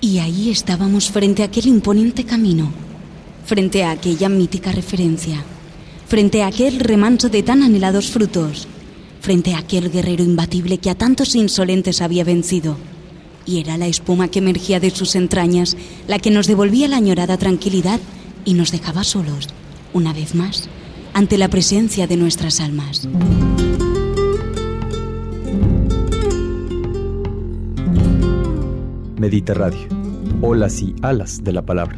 Y ahí estábamos frente a aquel imponente camino, frente a aquella mítica referencia, frente a aquel remanso de tan anhelados frutos, frente a aquel guerrero imbatible que a tantos insolentes había vencido. Y era la espuma que emergía de sus entrañas la que nos devolvía la añorada tranquilidad y nos dejaba solos, una vez más, ante la presencia de nuestras almas. Medita Radio, olas y alas de la palabra.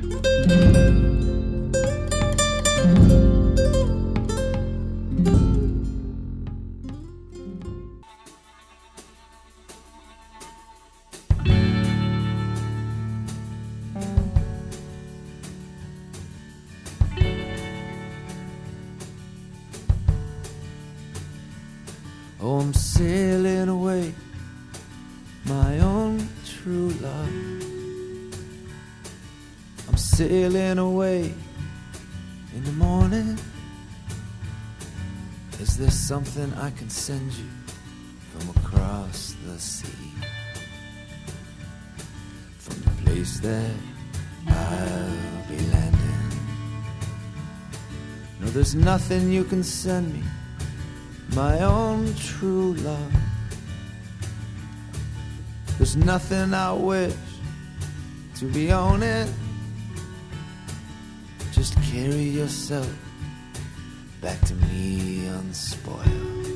Oh, I'm sailing away, my own true love. I'm sailing away in the morning. Is there something I can send you from across the sea? From the place that I'll be landing. No, there's nothing you can send me, my own true love. There's nothing I wish to be owning. Just carry yourself back to me unspoiled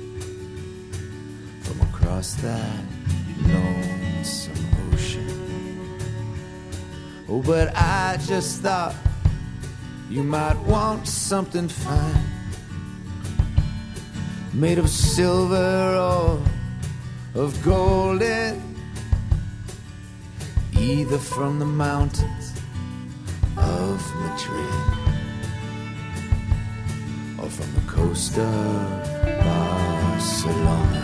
from across that lonesome ocean. Oh, but I just thought you might want something fine, made of silver or of golden, either from the mountains of Madrid or from the coast of Barcelona.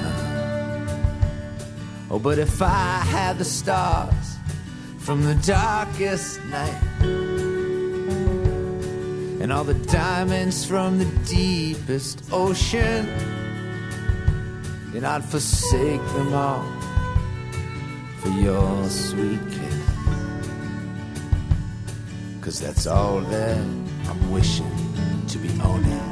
Oh, but if I had the stars from the darkest night and all the diamonds from the deepest ocean, then I'd forsake them all for your sweet kiss. 'Cause that's all that I'm wishing to be owning.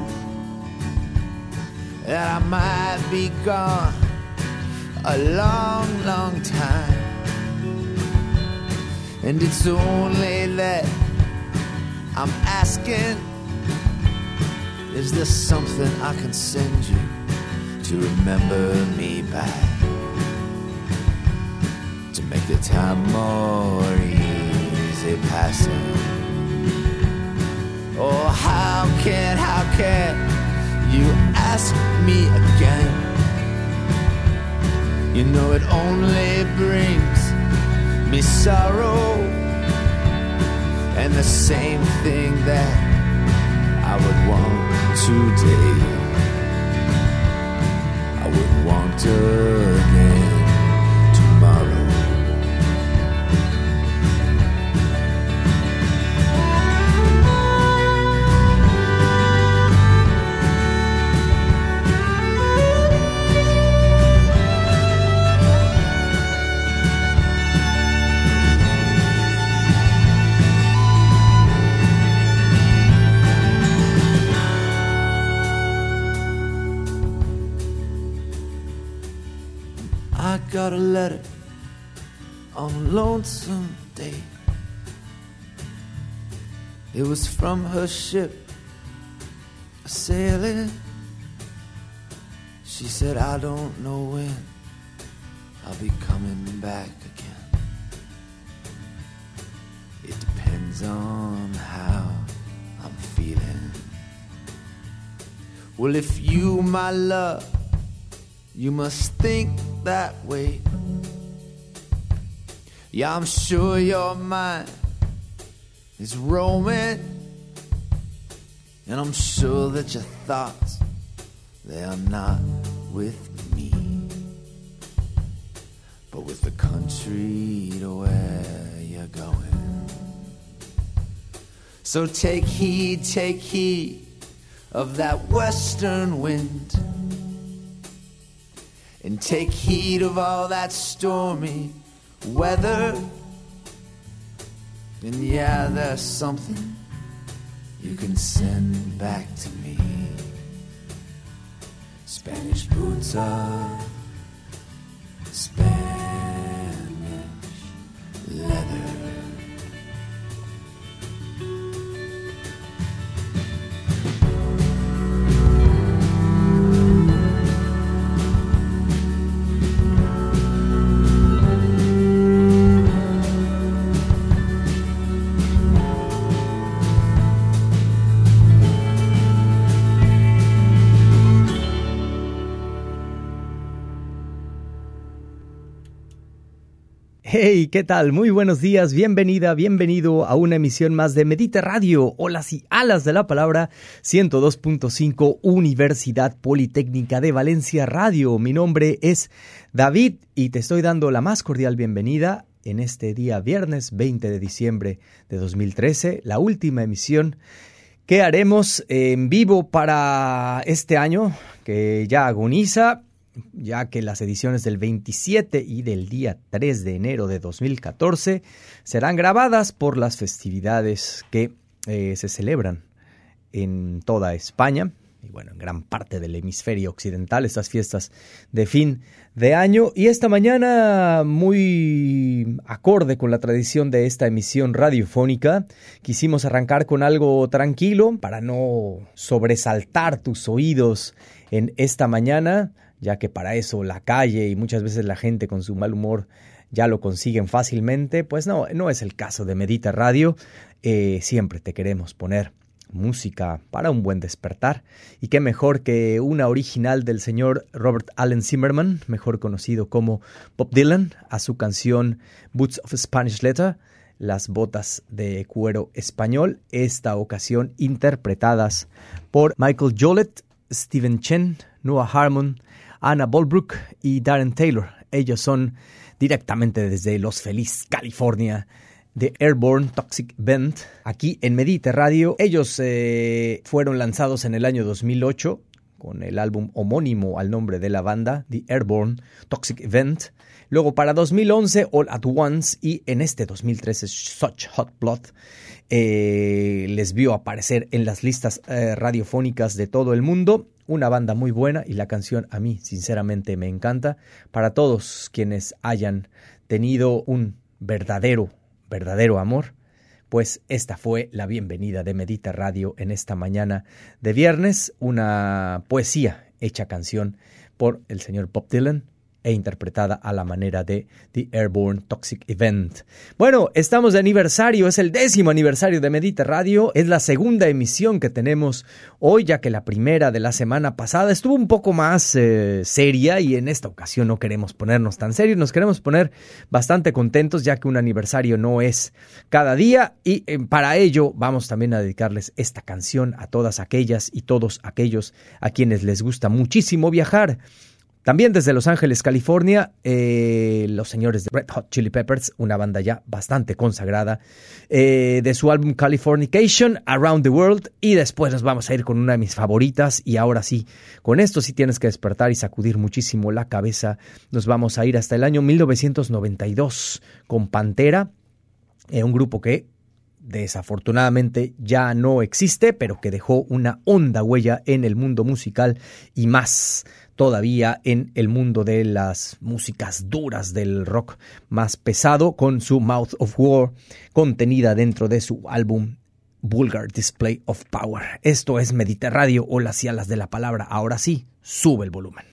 And I might be gone a long, long time, and it's only that I'm asking, is there something I can send you to remember me by, to make the time more easy passing? Oh, how can you ask me again? You know it only brings me sorrow, and the same thing that I would want today, I would want again tomorrow. I got a letter on a lonesome day. It was from her ship sailing. She said, I don't know when I'll be coming back again. It depends on how I'm feeling. Well, if you, my love, you must think that way. Yeah, I'm sure your mind is roaming, and I'm sure that your thoughts, they are not with me, but with the country to where you're going. So take heed of that western wind, and take heed of all that stormy weather. then yeah, there's something you can send back to me. Spanish puta, Spanish leather. Hey, ¿qué tal? Muy buenos días, bienvenida, bienvenido a una emisión más de Medita Radio, Olas y Alas de la Palabra, 102.5 Universidad Politécnica de Valencia Radio. Mi nombre es David y te estoy dando la más cordial bienvenida en este día viernes 20 de diciembre de 2013, la última emisión que haremos en vivo para este año que ya agoniza, ya que las ediciones del 27 y del día 3 de enero de 2014 serán grabadas por las festividades que se celebran en toda España y bueno, en gran parte del hemisferio occidental, estas fiestas de fin de año. Y esta mañana, muy acorde con la tradición de esta emisión radiofónica, quisimos arrancar con algo tranquilo para no sobresaltar tus oídos en esta mañana, ya que para eso la calle y muchas veces la gente con su mal humor ya lo consiguen fácilmente. Pues no es el caso de Medita Radio. Siempre te queremos poner música para un buen despertar. Y qué mejor que una original del señor Robert Allen Zimmerman, mejor conocido como Bob Dylan, a su canción Boots of Spanish Leather, las botas de cuero español, esta ocasión interpretadas por Michael Jolett, Stephen Chen, Noah Harmon, Anna Bolbrook y Darren Taylor. Ellos son directamente desde Los Feliz, California, de Airborne Toxic Event, aquí en Medita Radio. Ellos fueron lanzados en el año 2008 con el álbum homónimo al nombre de la banda, The Airborne Toxic Event. Luego para 2011, All at Once, y en este 2013, Such Hot Blood les vio aparecer en las listas radiofónicas de todo el mundo. Una banda muy buena y la canción a mí sinceramente me encanta. Para todos quienes hayan tenido un verdadero amor, pues esta fue la bienvenida de Medita Radio en esta mañana de viernes. Una poesía hecha canción por el señor Bob Dylan e interpretada a la manera de The Airborne Toxic Event. Bueno, estamos de aniversario, es el 10º aniversario de Medita Radio, es la segunda emisión que tenemos hoy, ya que la primera de la semana pasada estuvo un poco más seria, y en esta ocasión no queremos ponernos tan serios, nos queremos poner bastante contentos, ya que un aniversario no es cada día, y para ello vamos también a dedicarles esta canción a todas aquellas y todos aquellos a quienes les gusta muchísimo viajar. También desde Los Ángeles, California, los señores de Red Hot Chili Peppers, una banda ya bastante consagrada, de su álbum Californication, Around the World, y después nos vamos a ir con una de mis favoritas, y ahora sí, con esto sí tienes que despertar y sacudir muchísimo la cabeza. Nos vamos a ir hasta el año 1992 con Pantera, un grupo que desafortunadamente ya no existe, pero que dejó una honda huella en el mundo musical y más todavía en el mundo de las músicas duras, del rock más pesado, con su Mouth of War contenida dentro de su álbum Vulgar Display of Power. Esto es Medita Radio, Olas y Alas de la Palabra. Ahora sí, sube el volumen.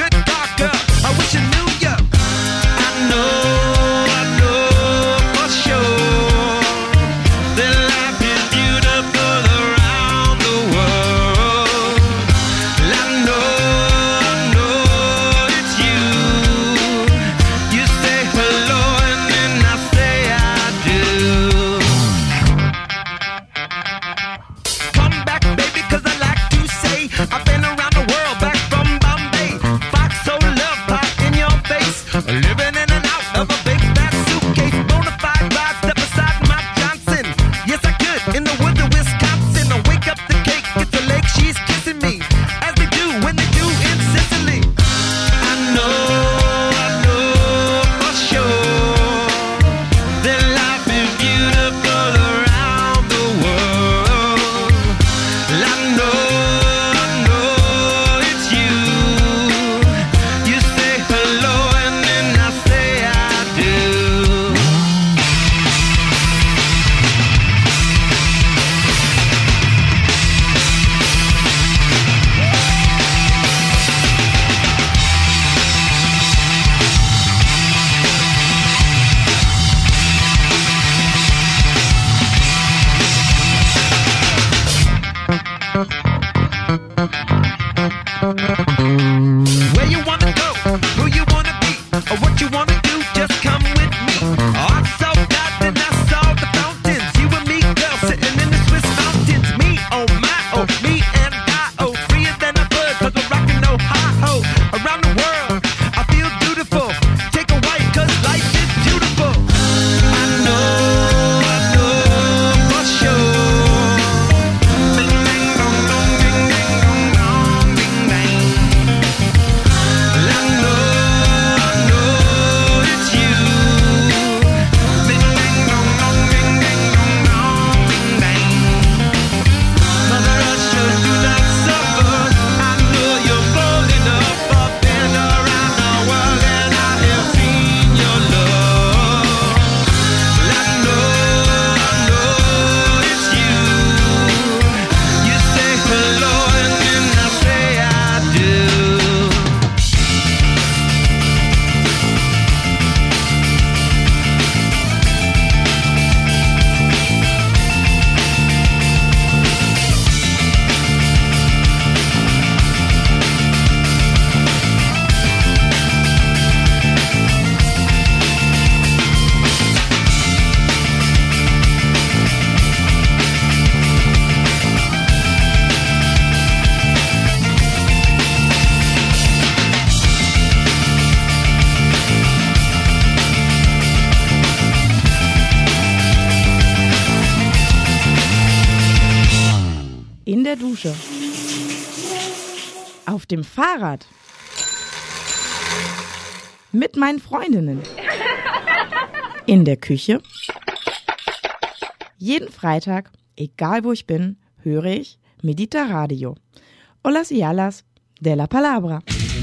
For sure. der Dusche. Auf dem Fahrrad. Mit meinen Freundinnen. In der Küche. Jeden Freitag, egal wo ich bin, höre ich Medita Radio. Olas y alas de la palabra.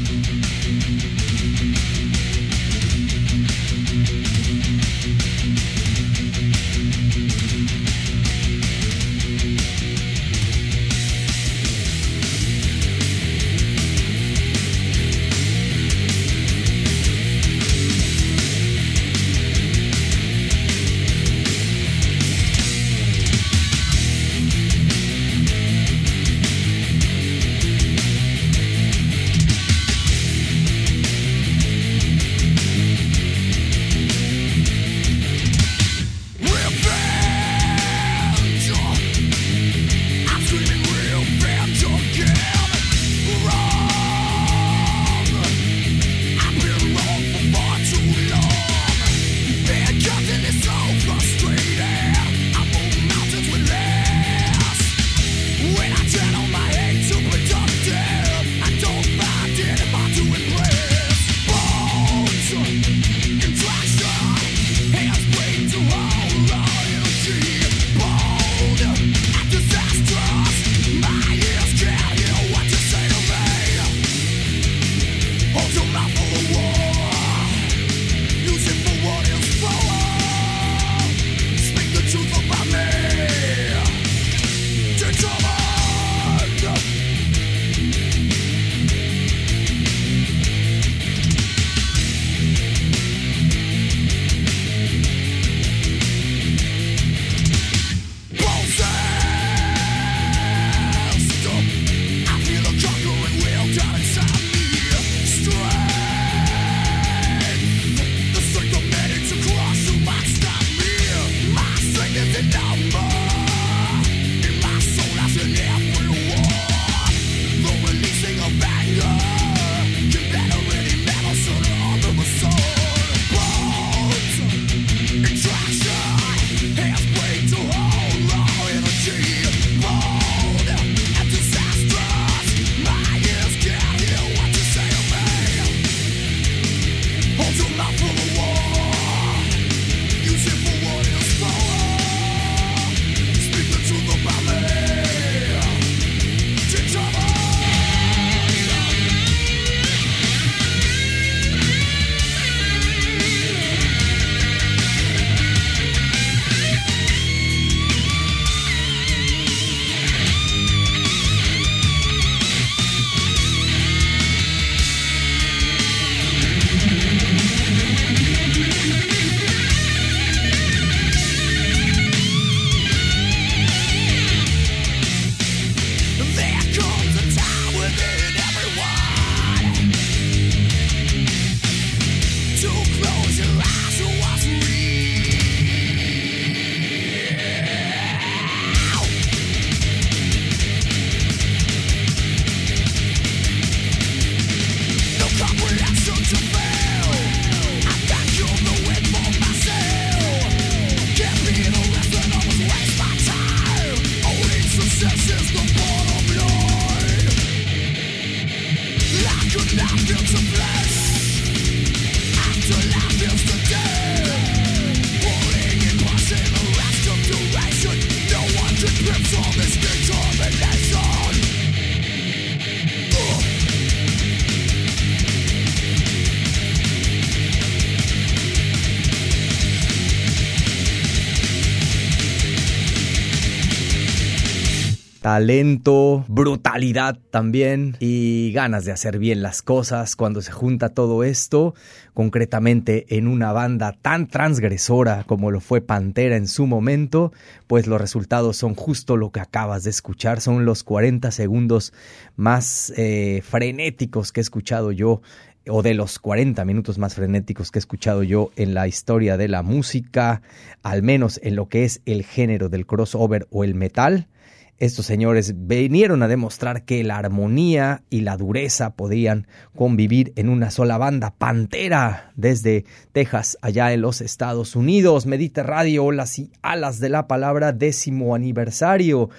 Talento, brutalidad también y ganas de hacer bien las cosas. Cuando se junta todo esto, concretamente en una banda tan transgresora como lo fue Pantera en su momento, pues los resultados son justo lo que acabas de escuchar. Son los 40 segundos más frenéticos que he escuchado yo, o de los 40 minutos más frenéticos que he escuchado yo en la historia de la música, al menos en lo que es el género del crossover o el metal. Estos señores vinieron a demostrar que la armonía y la dureza podían convivir en una sola banda. Pantera, desde Texas, allá en los Estados Unidos. Medita Radio, Olas y Alas de la Palabra, 10º aniversario.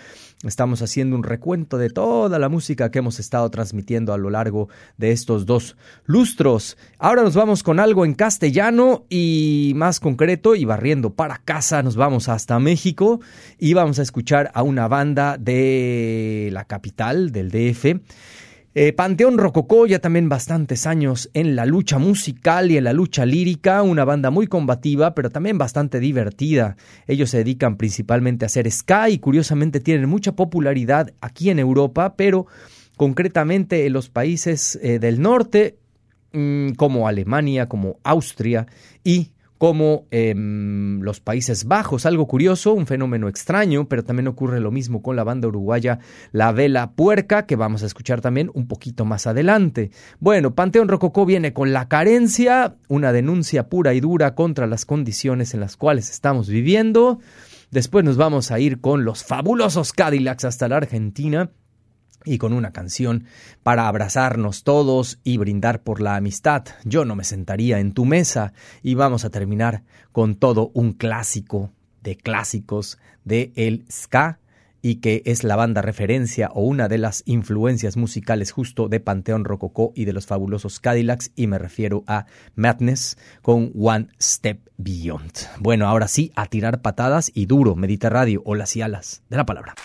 Estamos haciendo un recuento de toda la música que hemos estado transmitiendo a lo largo de estos 2 lustros. Ahora nos vamos con algo en castellano y más concreto, y barriendo para casa, nos vamos hasta México y vamos a escuchar a una banda de la capital, del DF. Panteón Rococó, ya también bastantes años en la lucha musical y en la lucha lírica, una banda muy combativa, pero también bastante divertida. Ellos se dedican principalmente a hacer ska y curiosamente tienen mucha popularidad aquí en Europa, pero concretamente en los países del norte, como Alemania, como Austria y como los Países Bajos. Algo curioso, un fenómeno extraño, pero también ocurre lo mismo con la banda uruguaya La Vela Puerca, que vamos a escuchar también un poquito más adelante. Bueno, Panteón Rococó viene con La Carencia, una denuncia pura y dura contra las condiciones en las cuales estamos viviendo. Después nos vamos a ir con los fabulosos Cadillacs hasta la Argentina, y con una canción para abrazarnos todos y brindar por la amistad. Yo no me sentaría en tu mesa. Y vamos a terminar con todo un clásico de clásicos de el ska, y que es la banda referencia o una de las influencias musicales justo de Panteón Rococó y de los fabulosos Cadillacs, y me refiero a Madness con One Step Beyond. Bueno, ahora sí, a tirar patadas y duro. Medita Radio, olas y alas de la palabra.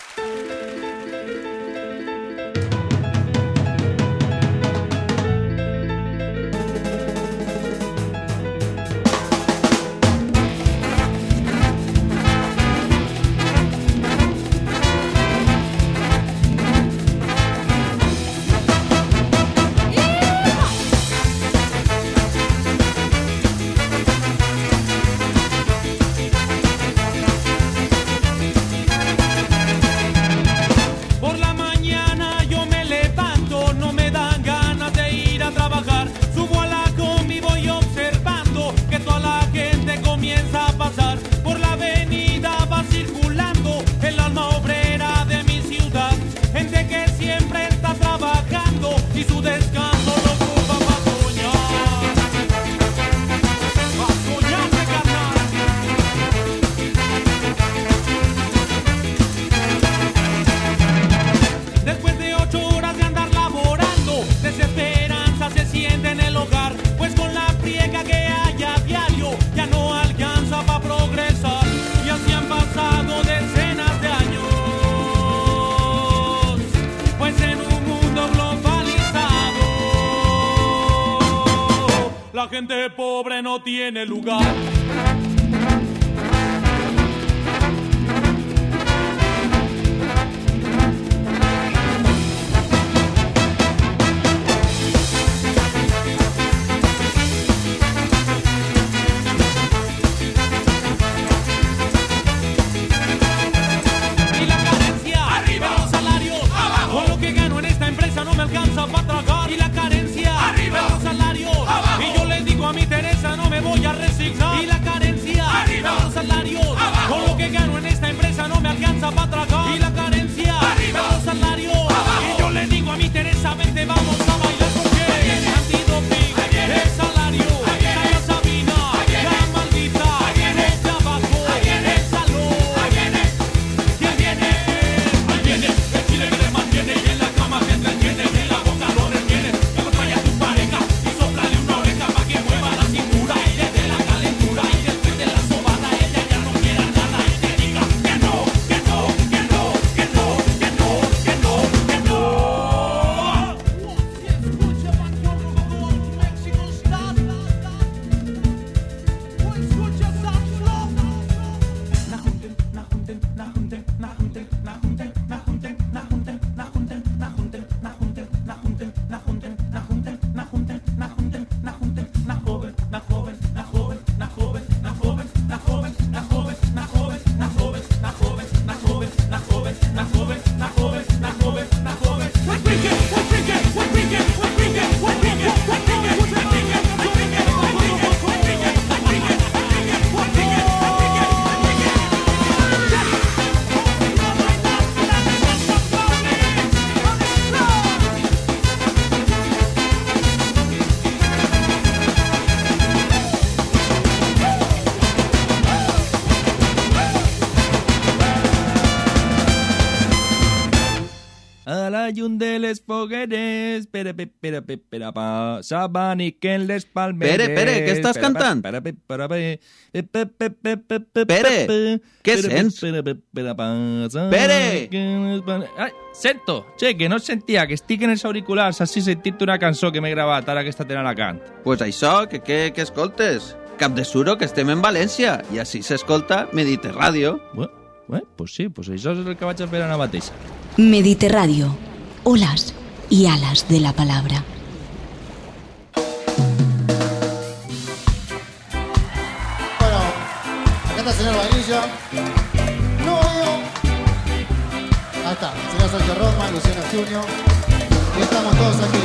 La gente pobre no tiene lugar. Y la carencia, arriba los salarios, abajo. Con lo que gano en esta empresa no me alcanza para tragar. Y la carencia, arriba los salarios, abajo. Y yo le digo a mi Teresa, no me voy a resignar. Y la carencia hay un de les fogueres, pere, pasaban y que en les palmeres. Pere, ¿qué estás cantant? Pere, què sents? Pere! Ai, sento, che, que no et sentia, que estic en els auriculars, així sentit una cançó que m'he gravat ara que està tenint Alacant. Pues això, que escoltes? Cap de suro, que estem en València, i així s'escolta Mediterràdio. Pues sí, pues això és el que vaig a fer ara mateix. Mediterràdio, olas y alas de la palabra. Bueno, acá está el señor Vainilla. No, yo. Ahí está, el señor Sergio Rodman, Luciano Junior. Y estamos todos aquí.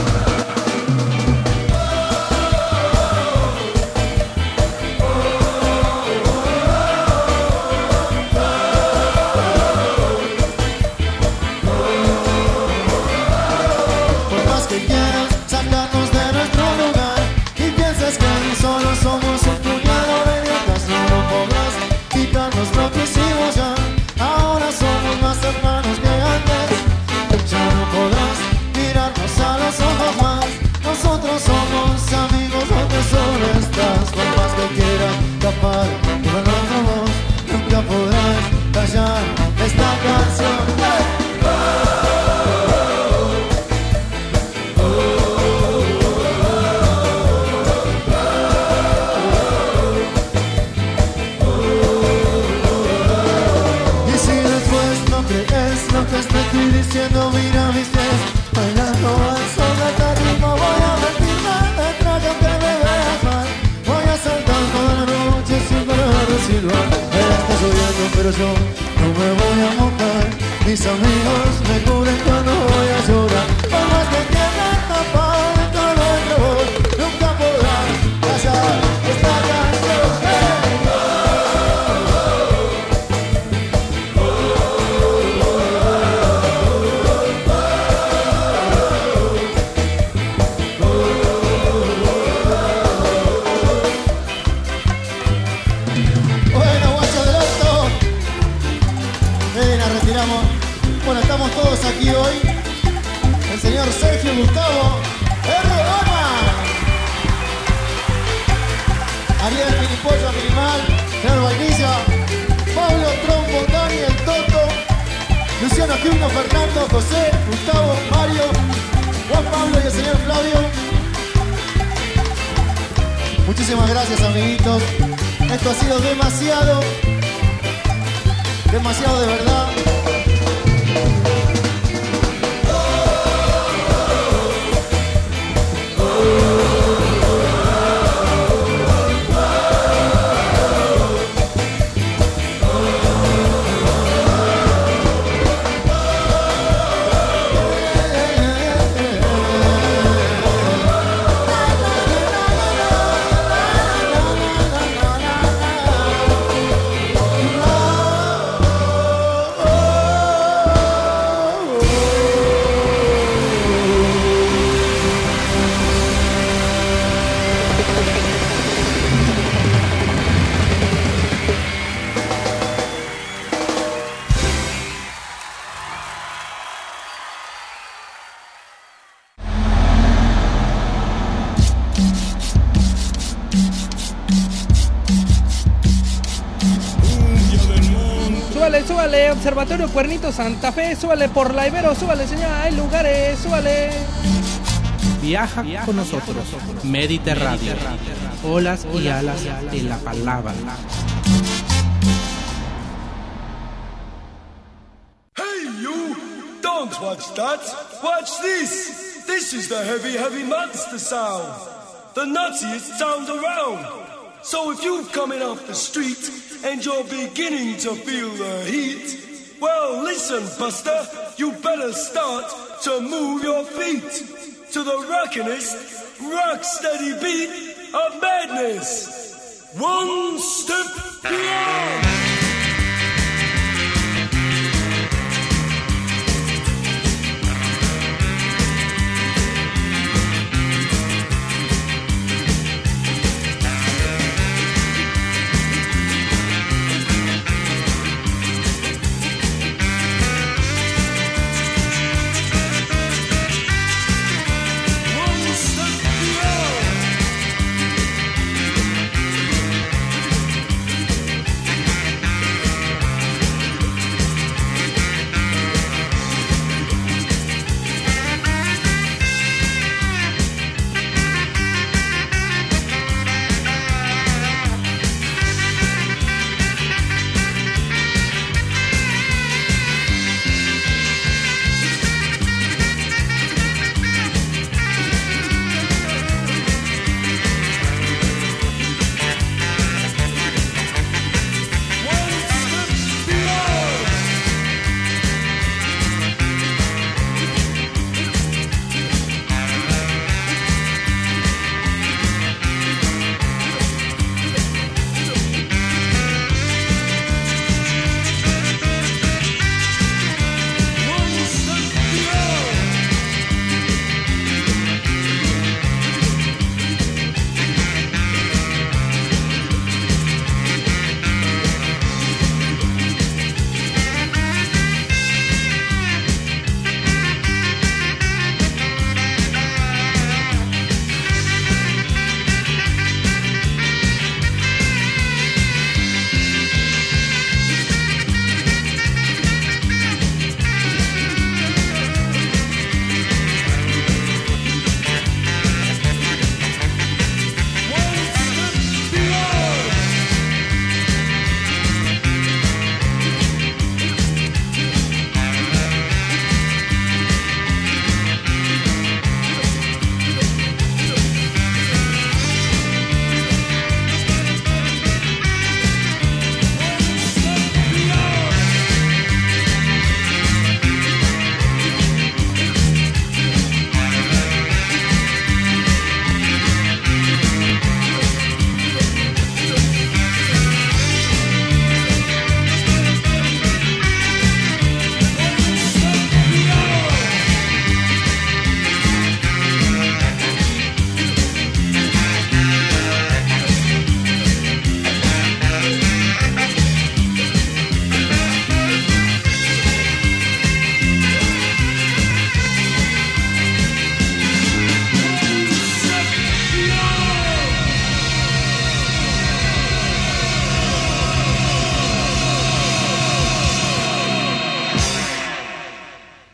Nunca podrás callar esta canción. Y si después no crees lo que estoy diciendo, mira mis pies bailando al sol de este ritmo. Voy a vestirme de traje aunque me veas mal. Voy a saltar toda la noche sin parar de silbar. Está lloviendo pero yo no me voy a mojar. Mis amigos me cubren cuando voy a llorar. Por más que quieran tapar dentro de nuestra voz, nunca podrán callar esta canción. Bueno, estamos todos aquí hoy. El señor Sergio Gustavo R. Roma, Ariel Minipollo Minimal, señor Vainilla, Pablo Trompo, Daniel Toto, Luciano Junior, Fernando, José, Gustavo, Mario, Juan Pablo y el señor Flavio. Muchísimas gracias, amiguitos. Esto ha sido demasiado de verdad. Súbale, Observatorio Cuernito Santa Fe, súbale por la Ibero, súbale, señora, hay lugares, súbale. Viaja con nosotros, Mediterráneo, olas y alas de la palabra. Hey you, don't watch that, watch this. This is the heavy monster sound, the nuttiest sound around. So if you're coming off the street and you're beginning to feel the heat, well, listen, Buster, you better start to move your feet to the rockinest, rock-steady beat of madness. One step beyond.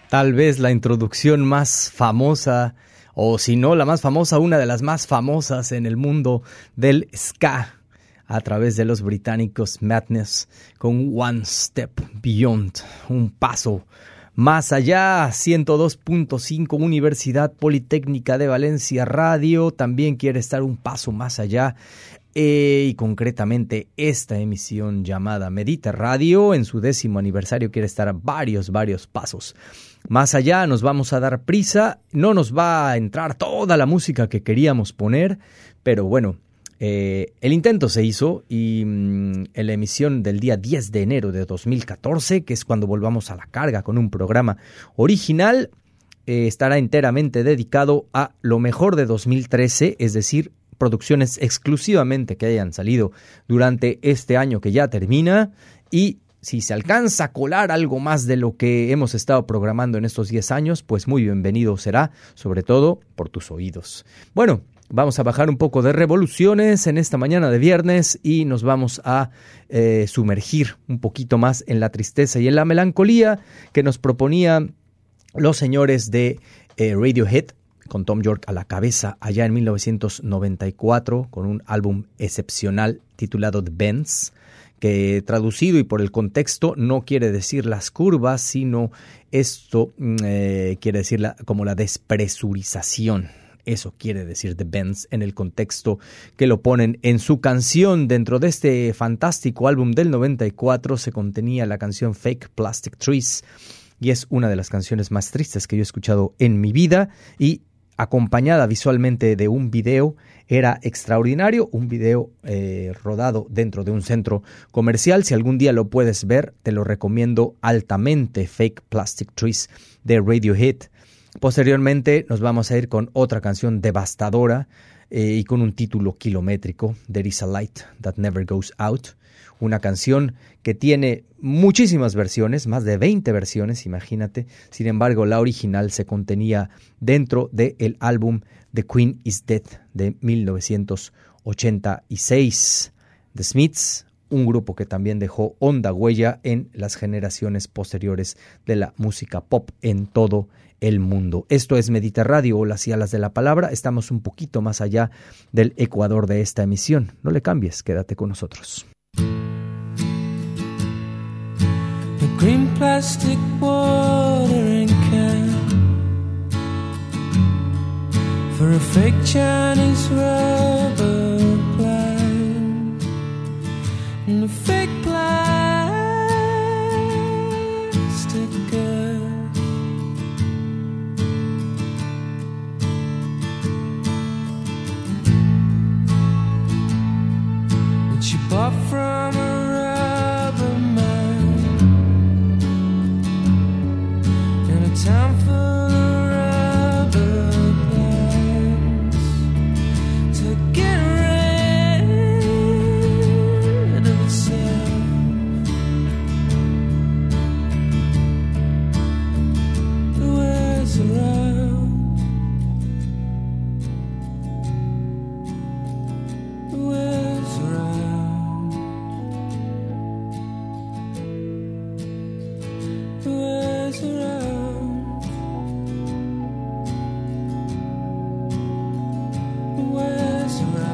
Tal vez la introducción más famosa, o si no la más famosa, una de las más famosas en el mundo del ska, a través de los británicos Madness, con One Step Beyond, un paso más allá. 102.5 Universidad Politécnica de Valencia Radio también quiere estar un paso más allá. Y concretamente esta emisión llamada Medita Radio en su 10º aniversario quiere estar a varios pasos más allá. Nos vamos a dar prisa, no nos va a entrar toda la música que queríamos poner, pero bueno, el intento se hizo y en la emisión del día 10 de enero de 2014, que es cuando volvamos a la carga con un programa original, estará enteramente dedicado a lo mejor de 2013, es decir, producciones exclusivamente que hayan salido durante este año que ya termina, y si se alcanza a colar algo más de lo que hemos estado programando en estos 10 años, pues muy bienvenido será, sobre todo por tus oídos. Bueno, vamos a bajar un poco de revoluciones en esta mañana de viernes y nos vamos a sumergir un poquito más en la tristeza y en la melancolía que nos proponían los señores de Radiohead, con Tom York a la cabeza allá en 1994, con un álbum excepcional titulado The Bends, que traducido y por el contexto no quiere decir las curvas, sino esto quiere decir como la despresurización. Eso quiere decir The Bends en el contexto que lo ponen en su canción. Dentro de este fantástico álbum del 94 se contenía la canción Fake Plastic Trees, y es una de las canciones más tristes que yo he escuchado en mi vida, y acompañada visualmente de un video, era extraordinario, un video rodado dentro de un centro comercial. Si algún día lo puedes ver, te lo recomiendo altamente, Fake Plastic Trees de Radiohead. Posteriormente nos vamos a ir con otra canción devastadora y con un título kilométrico, There is a Light That Never Goes Out, una canción que tiene muchísimas versiones, más de 20 versiones, imagínate. Sin embargo, la original se contenía dentro del álbum The Queen is Dead de 1986. The Smiths, un grupo que también dejó honda huella en las generaciones posteriores de la música pop en todo el mundo. Esto es Medita Radio, las y alas de la palabra. Estamos un poquito más allá del ecuador de esta emisión. No le cambies, quédate con nosotros. The green plastic watering can for a fake Chinese rubber plant and a fake plastic girl. That she bought from a rubber man in a town full of rubber plants to get rid of itself. The world's around, the world's around, the world's around, the world's around.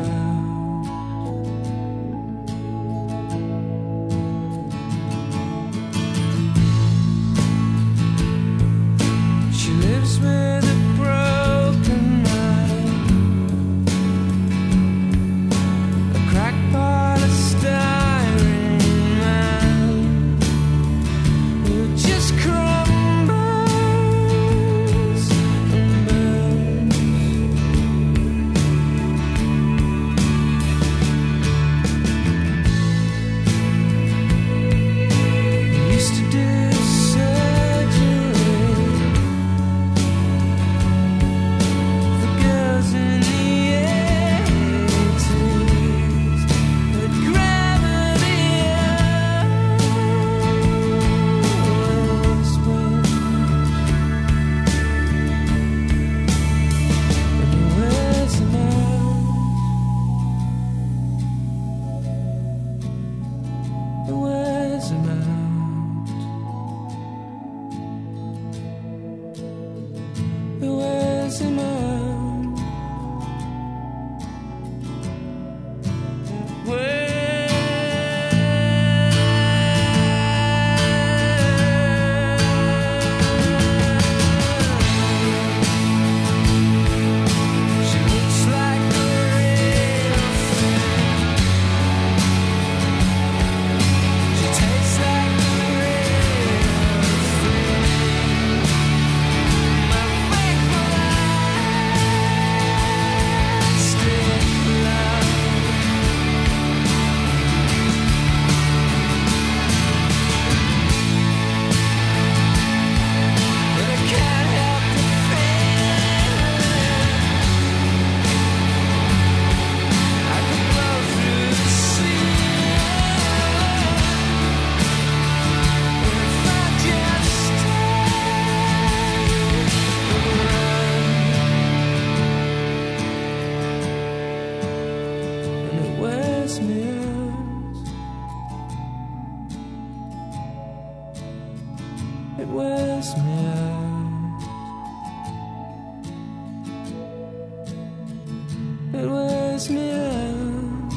wears me out.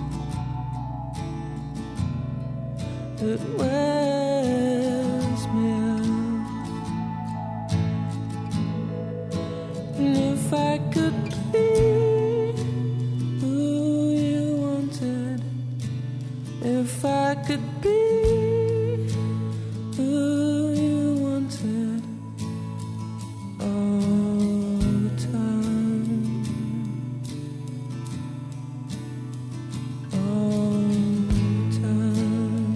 It wears me out. And if I could be who you wanted, if I could be who you wanted all the time, all the time.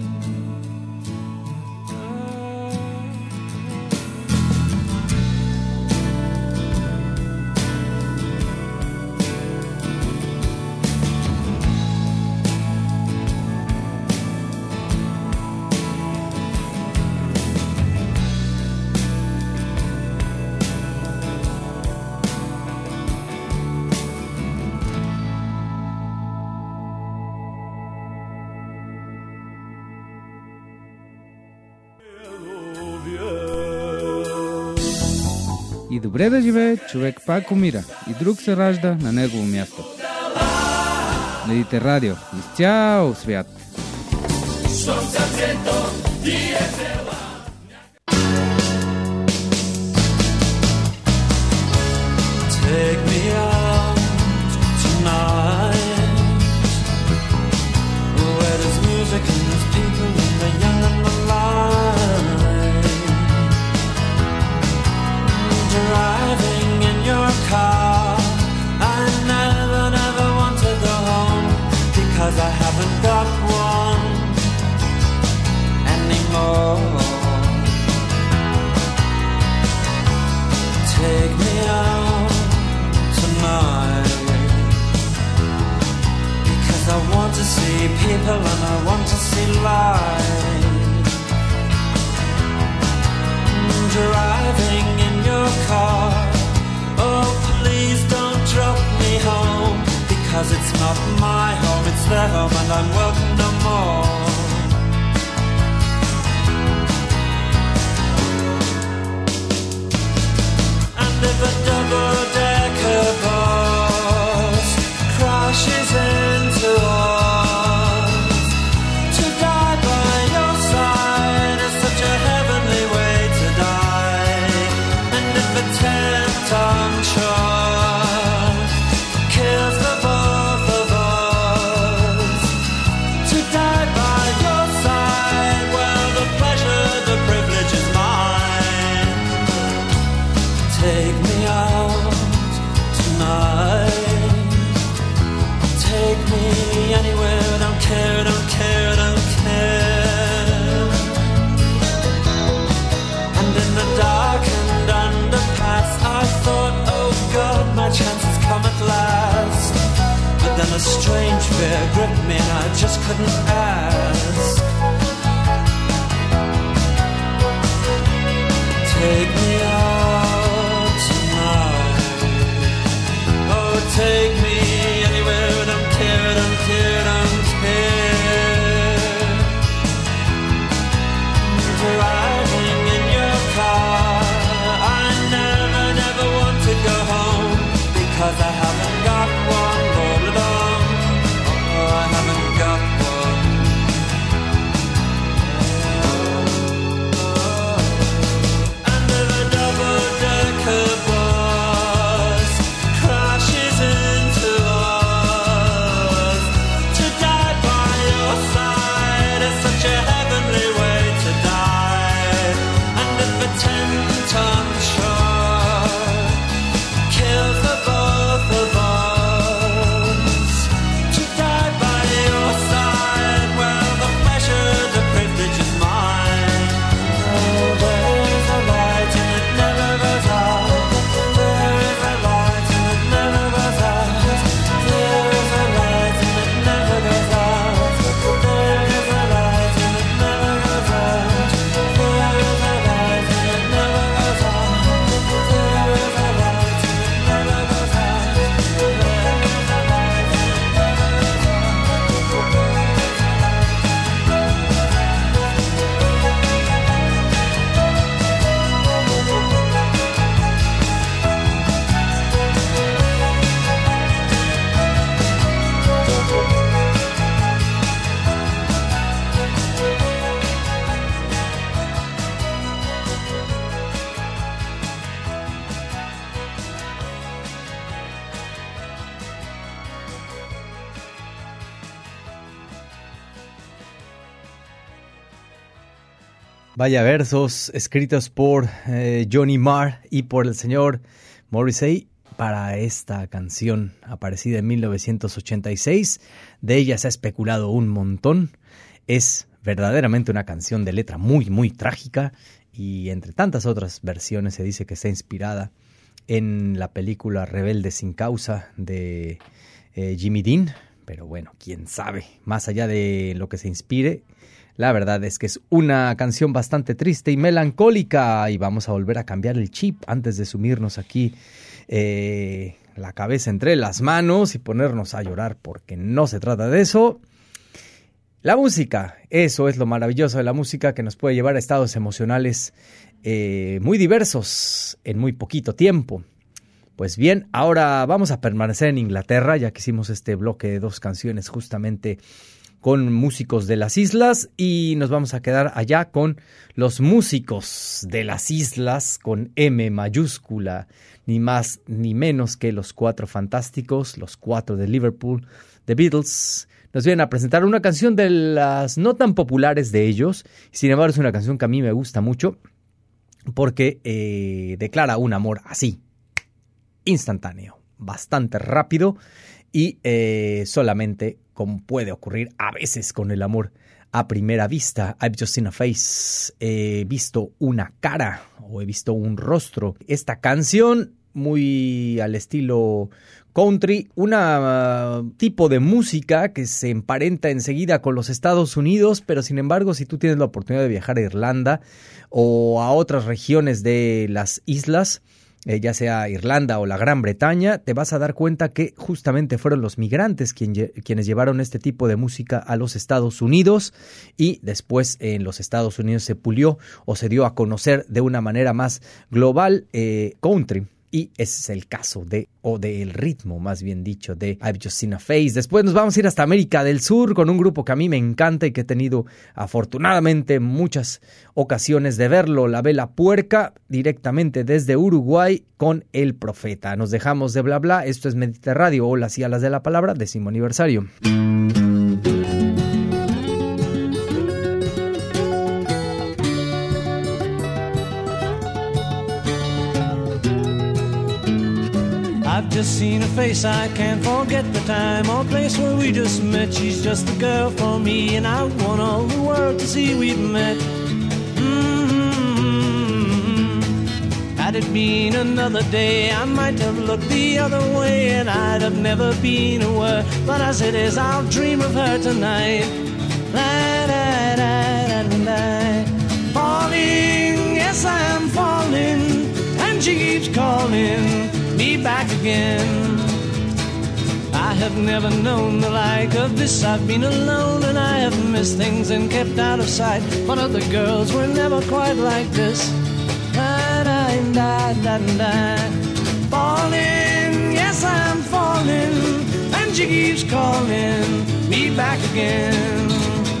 И добре да живее, човек пак умира и друг се ражда на негово място. Медите радио из цял свят. Take me out tonight, where there's music and there's people and the young and the light. Driving in your car, I never want to go home, because I haven't got one anymore. Take me out tonight, because I want to see people and I want to see life. Driving in your car, oh please don't drop me home, because it's not my home, it's their home and I'm welcome no more. And if a double-decker bus crashes into us, to die by your side is such a heavenly way to die. And if a 10-ton truck kills the both of us, to die by your side, well, the pleasure, the privilege is mine. Take me out tonight, take me anywhere, don't care, don't care, don't care. And in the darkened underpass, I thought, oh God, my chance has come at last. But then a strange fear gripped me and I just couldn't ask. Take me out tonight, oh take me anywhere, don't care, don't care, don't care. Driving in your car, I never want to go home, because I haven't got one, oh I haven't got one. And if a double-decker bus crashes into Vaya versos escritos por Johnny Marr y por el señor Morrissey para esta canción aparecida en 1986. De ella se ha especulado un montón. Es verdaderamente una canción de letra muy, muy trágica y entre tantas otras versiones se dice que está inspirada en la película Rebelde sin causa de Jimmy Dean. Pero bueno, quién sabe, más allá de lo que se inspire, la verdad es que es una canción bastante triste y melancólica y vamos a volver a cambiar el chip antes de sumirnos aquí la cabeza entre las manos y ponernos a llorar porque no se trata de eso. La música, eso es lo maravilloso de la música, que nos puede llevar a estados emocionales muy diversos en muy poquito tiempo. Pues bien, ahora vamos a permanecer en Inglaterra, ya que hicimos este bloque de 2 canciones justamente con músicos de las islas y nos vamos a quedar allá con los músicos de las islas con M mayúscula, ni más ni menos que los 4 fantásticos, los 4 de Liverpool, The Beatles. Nos vienen a presentar una canción de las no tan populares de ellos, sin embargo es una canción que a mí me gusta mucho porque declara un amor así, instantáneo, bastante rápido y solamente como puede ocurrir a veces con el amor a primera vista. I've just seen a face, he visto una cara o he visto un rostro. Esta canción muy al estilo country, un tipo de música que se emparenta enseguida con los Estados Unidos, pero sin embargo si tú tienes la oportunidad de viajar a Irlanda o a otras regiones de las islas, ya sea Irlanda o la Gran Bretaña, te vas a dar cuenta que justamente fueron los migrantes quienes llevaron este tipo de música a los Estados Unidos y después en los Estados Unidos se pulió o se dio a conocer de una manera más global country. Y ese es el caso del ritmo, más bien dicho, de I've Just Seen a Face. Después nos vamos a ir hasta América del Sur con un grupo que a mí me encanta y que he tenido afortunadamente muchas ocasiones de verlo, La Vela Puerca, directamente desde Uruguay con El Profeta. Nos dejamos de bla bla, esto es Mediterradio, Olas y Alas de la Palabra, 10º aniversario. I've just seen her face, I can't forget the time or place where we just met. She's just the girl for me, and I want all the world to see we've met. Had it been another day, I might have looked the other way, and I'd have never been aware. But as it is, I'll dream of her tonight. Falling, yes I am falling, and she keeps calling me back again. I have never known the like of this. I've been alone and I have missed things and kept out of sight, but other girls were never quite like this. Falling, yes I'm falling, and she keeps calling me back again.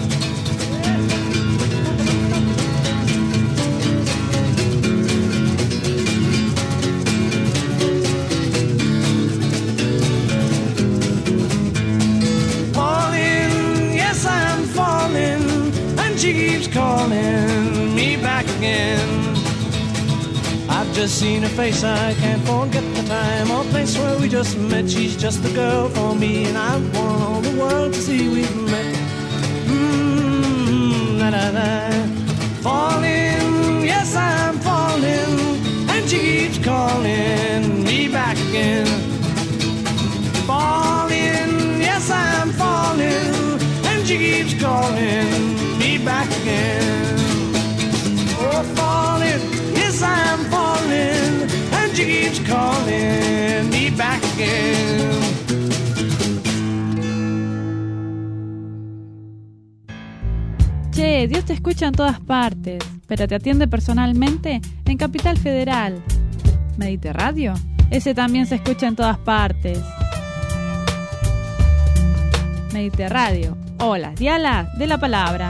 She keeps calling me back again. I've just seen her face, I can't forget the time or place where we just met. She's just the girl for me, and I want all the world to see we've met. Falling, yes I'm falling, and she keeps calling me back again. Falling, yes I'm falling, and she keeps calling back again. Oh, falling, yes I'm falling, and she keeps calling me back again. Che, Dios te escucha en todas partes, pero te atiende personalmente en Capital Federal. Mediterradio, ese también se escucha en todas partes. Mediterradio, olas y alas de la palabra.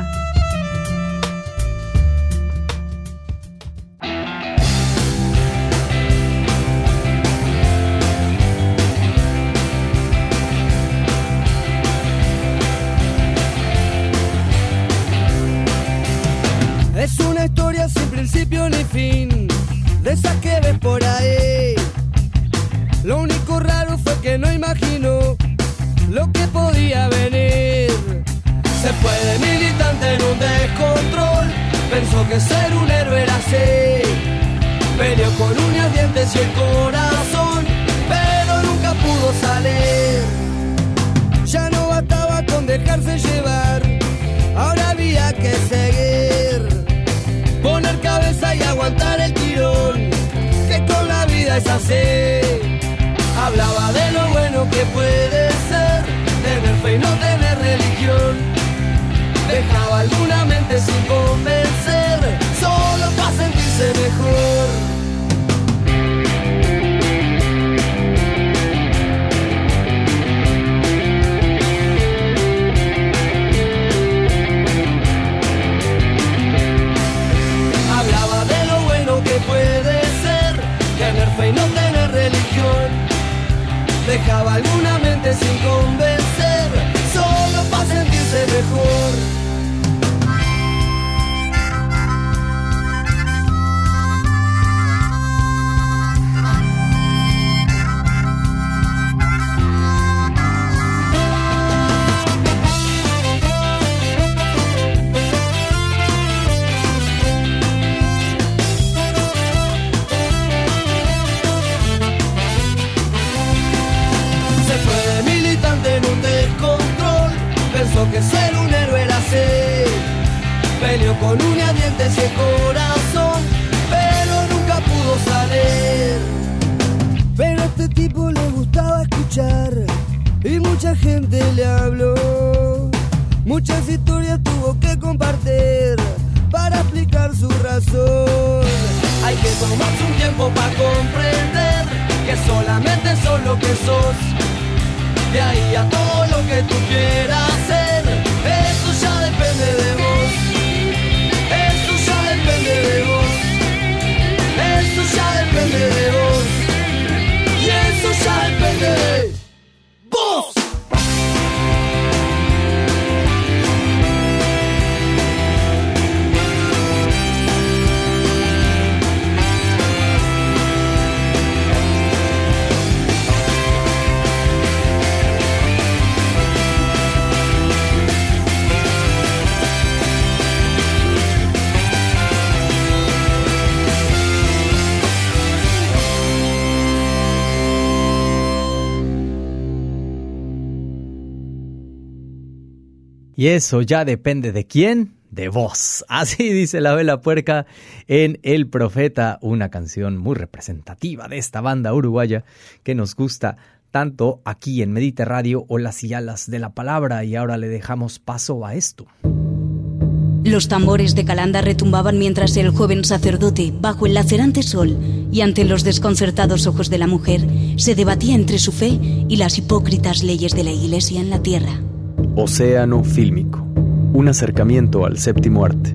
Es una historia principio ni fin de esa que ves por ahí. Lo único raro fue que no imaginó lo que podía venir. Se fue de militante en un descontrol, pensó que ser un héroe era así. Peleó con uñas, dientes y el corazón, pero nunca pudo salir. Ya no bastaba con dejarse llevar, ahora había que seguir. Poner cabeza y aguantar el tirón, que con la vida es así. Hablaba de lo bueno que puede ser tener fe y no tener religión. Dejaba alguna mente sin convencer, solo para sentirse mejor. Hablaba de lo bueno que puede ser tener fe y no tener religión. Dejaba alguna mente sin convencer, solo para sentirse mejor. Que ser un héroe era así. Peleó con uñas, dientes y el corazón, pero nunca pudo salir. Pero a este tipo le gustaba escuchar y mucha gente le habló. Muchas historias tuvo que compartir para explicar su razón. Hay que tomarse un tiempo para comprender que solamente sos lo que sos. De ahí a todo lo que tú quieras hacer, eso ya depende de vos. Eso ya depende de vos. Eso ya depende de vos. Y eso ya depende de vos. Y eso ya depende de quién, de vos. Así dice la Vela Puerca en El Profeta, una canción muy representativa de esta banda uruguaya que nos gusta tanto aquí en Mediterráneo o las y alas de la palabra. Y ahora le dejamos paso a esto. Los tambores de Calanda retumbaban mientras el joven sacerdote, bajo el lacerante sol y ante los desconcertados ojos de la mujer, se debatía entre su fe y las hipócritas leyes de la Iglesia en la tierra. Océano fílmico, un acercamiento al séptimo arte.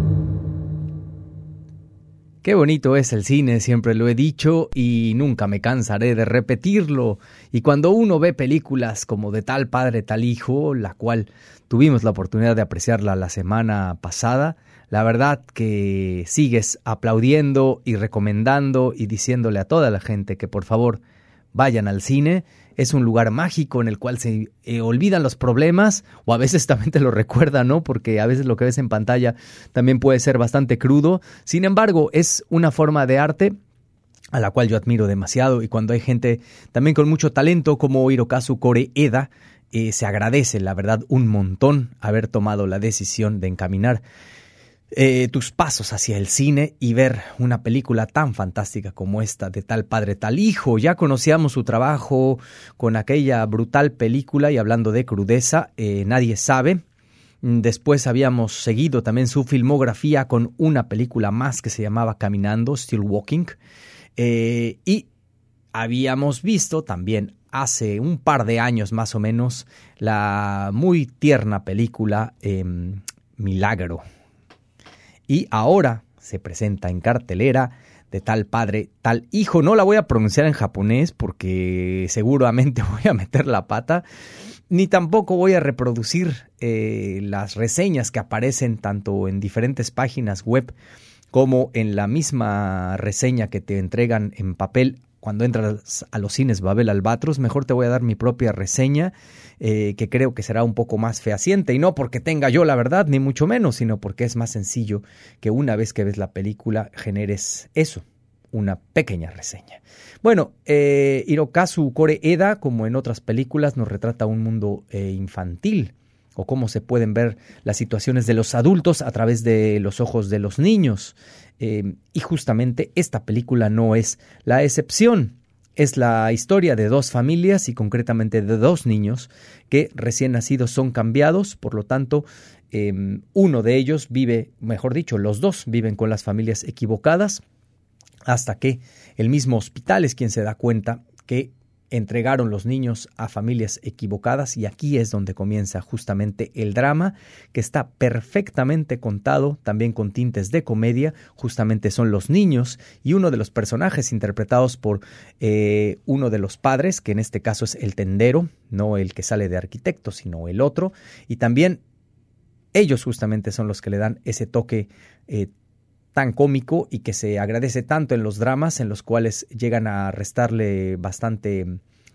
Qué bonito es el cine, siempre lo he dicho y nunca me cansaré de repetirlo. Y cuando uno ve películas como De tal padre, tal hijo, la cual tuvimos la oportunidad de apreciarla la semana pasada, la verdad que sigues aplaudiendo y recomendando y diciéndole a toda la gente que por favor vayan al cine. Es un lugar mágico en el cual se olvidan los problemas, o a veces también te lo recuerdan, ¿no? Porque a veces lo que ves en pantalla también puede ser bastante crudo. Sin embargo, es una forma de arte a la cual yo admiro demasiado, y cuando hay gente también con mucho talento como Hirokazu Koreeda, se agradece, la verdad, un montón haber tomado la decisión de encaminar tus pasos hacia el cine y ver una película tan fantástica como esta de Tal padre, tal hijo. Ya conocíamos su trabajo con aquella brutal película, y hablando de crudeza, Nadie sabe. Después habíamos seguido también su filmografía con una película más que se llamaba Caminando, Still Walking, y habíamos visto también hace un par de años más o menos la muy tierna película Milagro. Y ahora se presenta en cartelera de Tal padre, tal hijo. No la voy a pronunciar en japonés porque seguramente voy a meter la pata, ni tampoco voy a reproducir las reseñas que aparecen tanto en diferentes páginas web como en la misma reseña que te entregan en papel cuando entras a los cines Babel Albatros, mejor te voy a dar mi propia reseña, que creo que será un poco más fehaciente, y no porque tenga yo la verdad, ni mucho menos, sino porque es más sencillo que una vez que ves la película generes eso, una pequeña reseña. Bueno, Hirokazu Koreeda, como en otras películas, nos retrata un mundo infantil, o cómo se pueden ver las situaciones de los adultos a través de los ojos de los niños. Y justamente esta película no es la excepción. Es la historia de dos familias y concretamente de dos niños que recién nacidos son cambiados, por lo tanto, uno de ellos vive, mejor dicho, los dos viven con las familias equivocadas, hasta que el mismo hospital es quien se da cuenta que entregaron los niños a familias equivocadas, y aquí es donde comienza justamente el drama, que está perfectamente contado, también con tintes de comedia. Justamente son los niños y uno de los personajes interpretados por uno de los padres, que en este caso es el tendero, no el que sale de arquitecto, sino el otro, y también ellos justamente son los que le dan ese toque tan cómico y que se agradece tanto en los dramas en los cuales llegan a restarle bastante,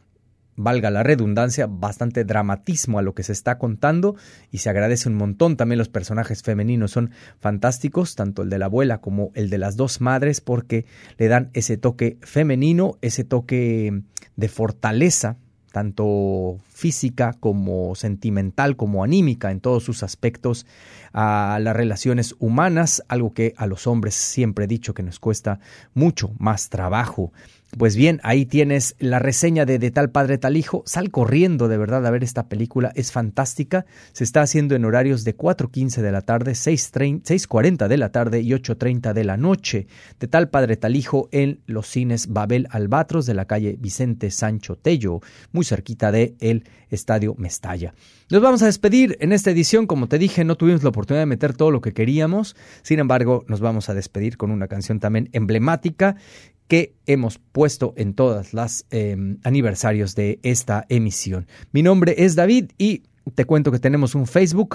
valga la redundancia, bastante dramatismo a lo que se está contando, y se agradece un montón. También los personajes femeninos son fantásticos, tanto el de la abuela como el de las dos madres, porque le dan ese toque femenino, ese toque de fortaleza, tanto física como sentimental, como anímica en todos sus aspectos, a las relaciones humanas, algo que a los hombres siempre he dicho que nos cuesta mucho más trabajo. Pues bien, ahí tienes la reseña de Tal Padre Tal Hijo. Sal corriendo de verdad a ver esta película, es fantástica. Se está haciendo en horarios de 4:15 de la tarde, 6:40 de la tarde y 8:30 de la noche. De Tal Padre Tal Hijo en los cines Babel Albatros de la calle Vicente Sancho Tello, muy cerquita de el Estadio Mestalla. Nos vamos a despedir en esta edición. Como te dije, no tuvimos la oportunidad de meter todo lo que queríamos. Sin embargo, nos vamos a despedir con una canción también emblemática que hemos puesto en todas las aniversarios de esta emisión. Mi nombre es David y te cuento que tenemos un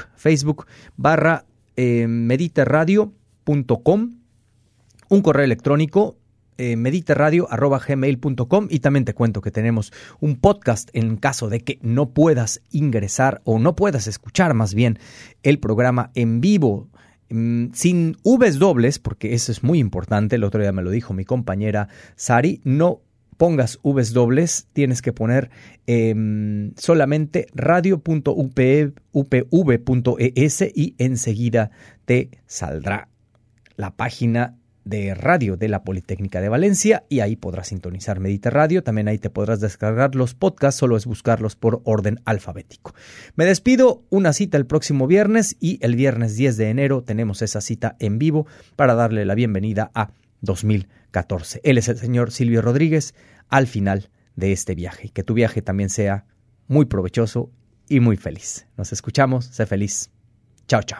Facebook.com/mediterradio.com, un correo electrónico mediterradio@gmail.com, y también te cuento que tenemos un podcast en caso de que no puedas ingresar o no puedas escuchar más bien el programa en vivo, sin Vs dobles, porque eso es muy importante. El otro día me lo dijo mi compañera Sari, no pongas Vs dobles, tienes que poner solamente radio.upv.es y enseguida te saldrá la página de radio de la Politécnica de Valencia, y ahí podrás sintonizar Mediterradio. También ahí te podrás descargar los podcasts, solo es buscarlos por orden alfabético. Me despido, una cita el próximo viernes, y el viernes 10 de enero tenemos esa cita en vivo para darle la bienvenida a 2014. Él es el señor Silvio Rodríguez, al final de este viaje. Que tu viaje también sea muy provechoso y muy feliz. Nos escuchamos, sé feliz. Chao, chao.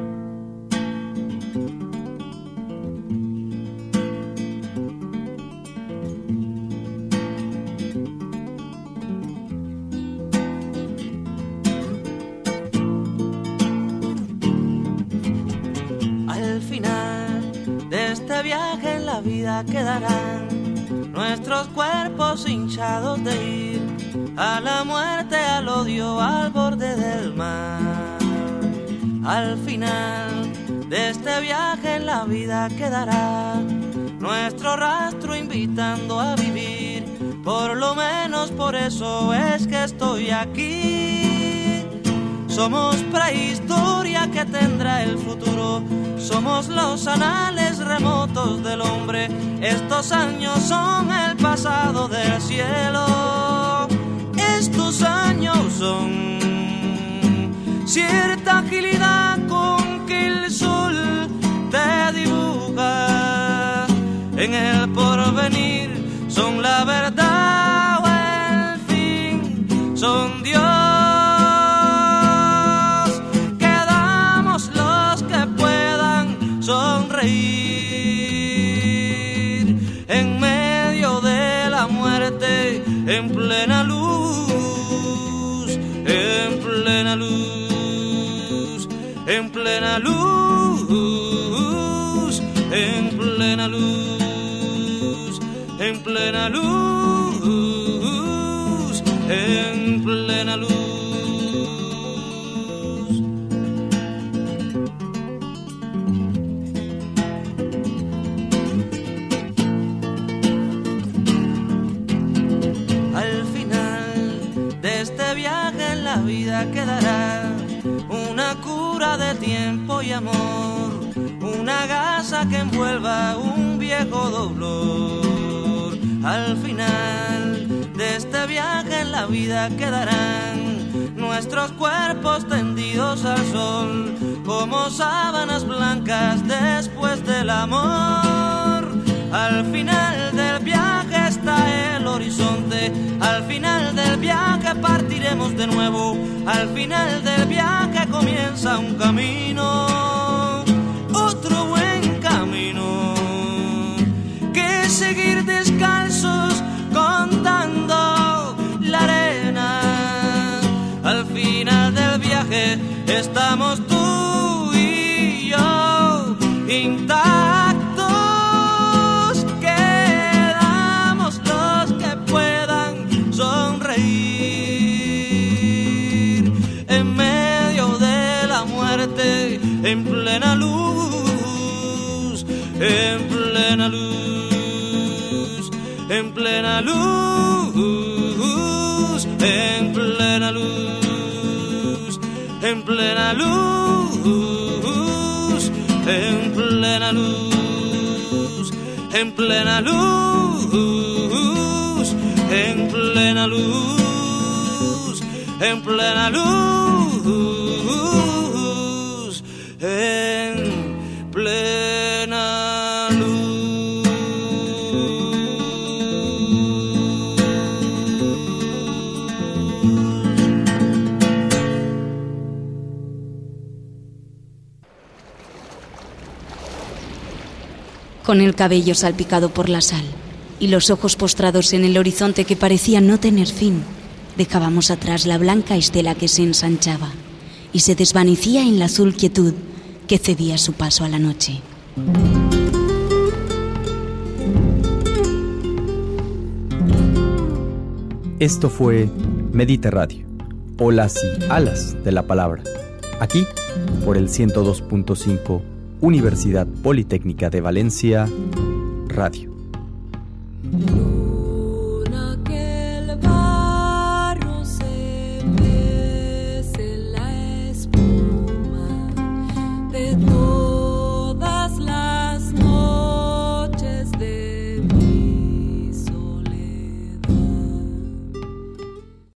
Viaje en la vida quedarán nuestros cuerpos hinchados de ir a la muerte, al odio, al borde del mar. Al final de este viaje en la vida quedará nuestro rastro invitando a vivir. Por lo menos por eso es que estoy aquí. Somos prehistoria que tendrá el futuro. Somos los anales remotos del hombre. Estos años son el pasado del cielo. Estos años son cierta agilidad con que el sol te dibuja. En el porvenir son la verdad o el fin. Son Dios. Sonreír en medio de la muerte, en plena luz, en plena luz, en plena luz, en plena luz, en plena luz, en plena luz. Al final de este viaje en la vida quedará una cura de tiempo y amor, una gasa que envuelva un viejo dolor. Al final de este viaje en la vida quedarán nuestros cuerpos tendidos al sol, como sábanas blancas después del amor. Al final del viaje está el horizonte, al final del viaje partiremos de nuevo, al final del viaje comienza un camino, otro buen camino, que seguir descalzos contando la arena. Al final del viaje estamos tú y yo intactos. En plena luz, en plena luz, en plena luz, en plena luz, en plena luz, en plena luz, en plena luz, en plena luz, en plena luz. En plena luz. Con el cabello salpicado por la sal y los ojos postrados en el horizonte que parecía no tener fin, dejábamos atrás la blanca estela que se ensanchaba y se desvanecía en la azul quietud que cedía su paso a la noche. Esto fue Medita Radio, olas y alas de la palabra, aquí por el 102.5 Universidad Politécnica de Valencia Radio.